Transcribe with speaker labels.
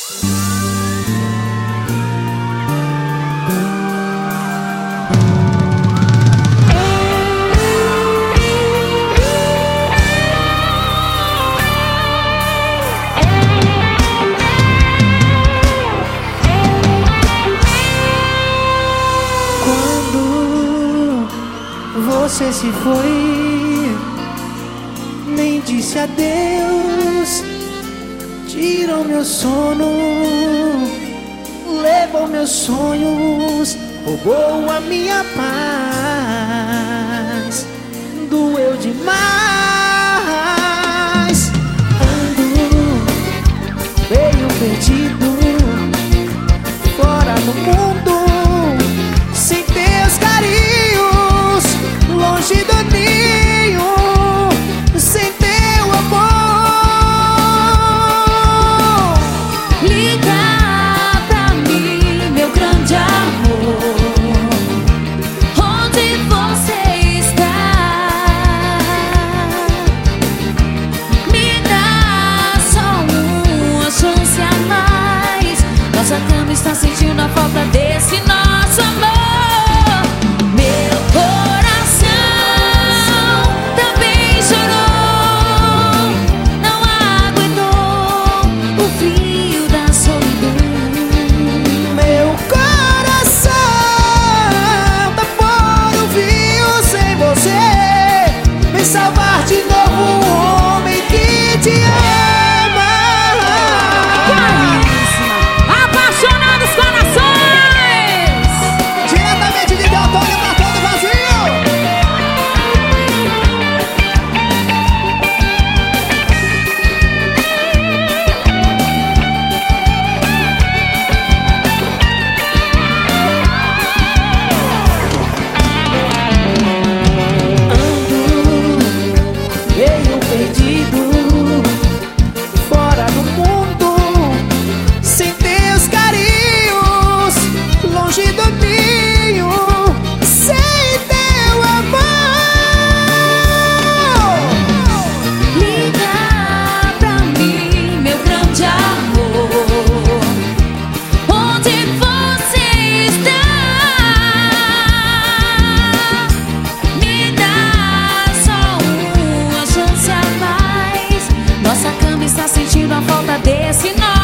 Speaker 1: Você se foi, nem disse adeus. Tirou meu sono, levou meus sonhos, roubou a minha paz. Doeu demais. Ando meio perdido, fora do mundo, sem teus carinhos, longe do ninho, sem teu amor.
Speaker 2: Liga pra mim, meu grande amor, onde você está? Me dá só uma chance a mais. Nossa cama está sentindo a falta desse nosso amor.
Speaker 1: Salvar de novo um homem que te ama.
Speaker 2: Apaixonados corações,
Speaker 1: diretamente de Beltônia pra todo o Brasil. Meio perdido, fora do mundo, sem teus carinhos, longe do ninho, sem teu amor.
Speaker 2: liga pra mim, meu grande amor, onde você está? Me dá só uma chance a mais. Nossa cama está sentindo a falta desse nó.